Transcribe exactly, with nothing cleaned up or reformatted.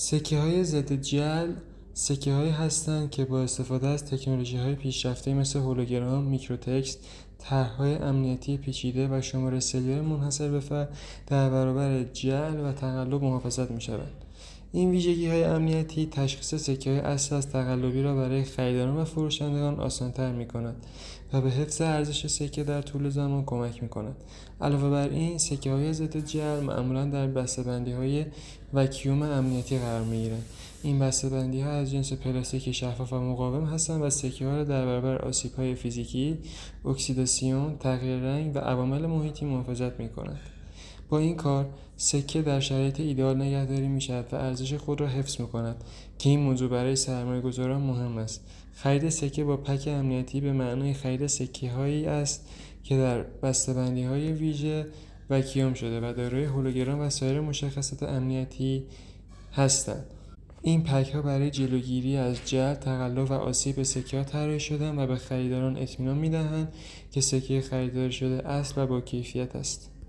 سکه های ضد جعل سکه هایی هستند که با استفاده از تکنولوژی های پیشرفته مثل هولوگرام، میکروتکست، طرح‌های امنیتی پیچیده و شماره سریال منحصر به فرد در برابر جعل و تقلب محافظت می‌شوند. این ویژگی‌های امنیتی تشخیص سکه‌های اصل از تقلبی را برای خریداران و فروشندگان آسان‌تر می‌کند و به حفظ ارزش سکه در طول زمان کمک می‌کند. علاوه بر این، سکه‌های ضد جعل معمولاً در بسته‌بندی‌های وکیوم امنیتی قرار می‌گیرند. این بسته‌بندی‌ها از جنس پلاستیک شفاف و مقاوم هستند و سکه‌ها را در برابر آسیب‌های فیزیکی، اکسیداسیون، تغییر رنگ و عوامل محیطی محافظت می‌کنند. با این کار، سکه در شرایط ایدئال نگهداری می‌شود و ارزش خود را حفظ می‌کند که این موضوع برای سرمایه‌گذاران مهم است. خرید سکه با پک امنیتی به معنای خرید سکه‌هایی است که در بسته‌بندی‌های ویژه وکیوم شده و دارای هولوگرام و سایر مشخصات امنیتی هستند. این پک‌ها برای جلوگیری از جعل، تقلب و آسیب به سکه‌ها طراحی شده‌اند و به خریداران اطمینان می‌دهند که سکه خریداری شده اصل و با کیفیت است.